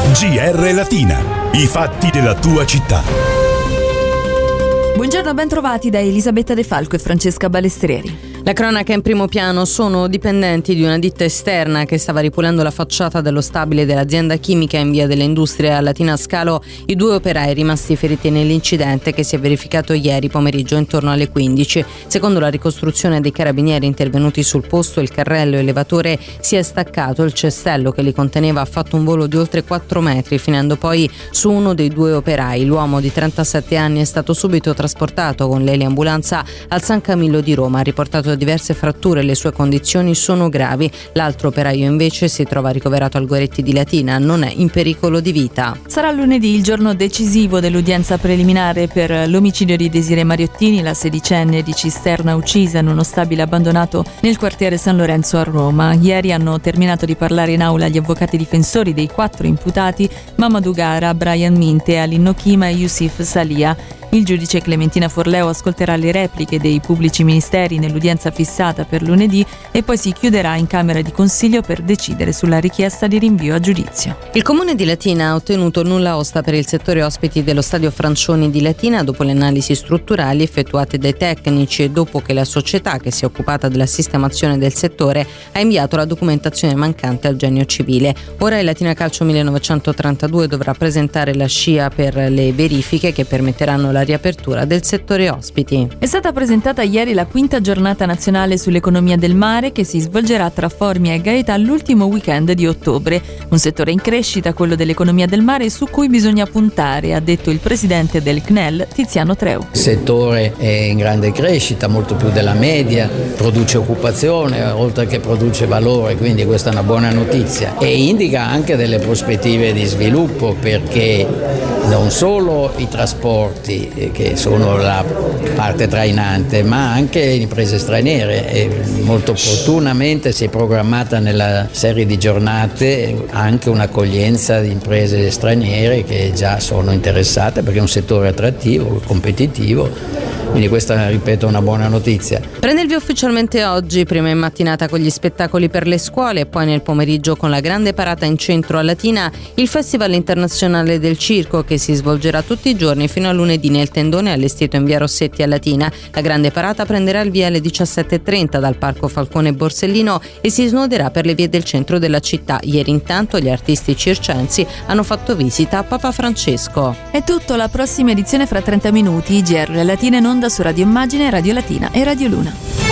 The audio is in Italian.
GR Latina, i fatti della tua città. Buongiorno, ben trovati da Elisabetta De Falco e Francesca Balestrieri. La cronaca in primo piano: sono dipendenti di una ditta esterna che stava ripulendo la facciata dello stabile dell'azienda chimica in via delle Industrie a Latina Scalo i 2 operai rimasti feriti nell'incidente che si è verificato ieri pomeriggio intorno alle 15. Secondo la ricostruzione dei carabinieri intervenuti sul posto, il carrello elevatore si è staccato, il cestello che li conteneva ha fatto un volo di oltre 4 metri, finendo poi su uno dei 2 operai. L'uomo di 37 anni è stato subito trasportato con l'eliambulanza al San Camillo di Roma, ha riportato diverse fratture, le sue condizioni sono gravi. L'altro operaio invece si trova ricoverato al Goretti di Latina, non è in pericolo di vita. Sarà lunedì il giorno decisivo dell'udienza preliminare per l'omicidio di Desiree Mariottini, la sedicenne di Cisterna uccisa in uno stabile abbandonato nel quartiere San Lorenzo a Roma. Ieri hanno terminato di parlare in aula gli avvocati difensori dei 4 imputati, Mamadou Gara, Brian Minte, Alin Nokima e Yusuf Salia. Il giudice Clementina Forleo ascolterà le repliche dei pubblici ministeri nell'udienza fissata per lunedì e poi si chiuderà in Camera di Consiglio per decidere sulla richiesta di rinvio a giudizio. Il Comune di Latina ha ottenuto nulla osta per il settore ospiti dello Stadio Francioni di Latina dopo le analisi strutturali effettuate dai tecnici e dopo che la società che si è occupata della sistemazione del settore ha inviato la documentazione mancante al Genio Civile. Ora il Latina Calcio 1932 dovrà presentare la SCIA per le verifiche che permetteranno la riapertura del settore ospiti. È stata presentata ieri la 5ª giornata nazionale sull'economia del mare che si svolgerà tra Formia e Gaeta l'ultimo weekend di ottobre. Un settore in crescita, quello dell'economia del mare, su cui bisogna puntare, ha detto il presidente del CNEL, Tiziano Treu. Il settore è in grande crescita, molto più della media, produce occupazione oltre che produce valore, quindi questa è una buona notizia e indica anche delle prospettive di sviluppo, perché non solo i trasporti che sono la parte trainante, ma anche imprese straniere, e molto opportunamente si è programmata nella serie di giornate anche un'accoglienza di imprese straniere che già sono interessate, perché è un settore attrattivo, competitivo. Quindi questa, ripeto, è una buona notizia. Prende il via ufficialmente oggi, prima in mattinata con gli spettacoli per le scuole e poi nel pomeriggio con la grande parata in centro a Latina, il Festival Internazionale del Circo che si svolgerà tutti i giorni fino a lunedì nel tendone allestito in via Rossetti a Latina. La grande parata prenderà il via alle 17:30 dal Parco Falcone Borsellino e si snoderà per le vie del centro della città. Ieri intanto gli artisti circensi hanno fatto visita a Papa Francesco. È tutto, la prossima edizione fra 30 minuti. GR Latina in onda su Radio Immagine, Radio Latina e Radio Luna.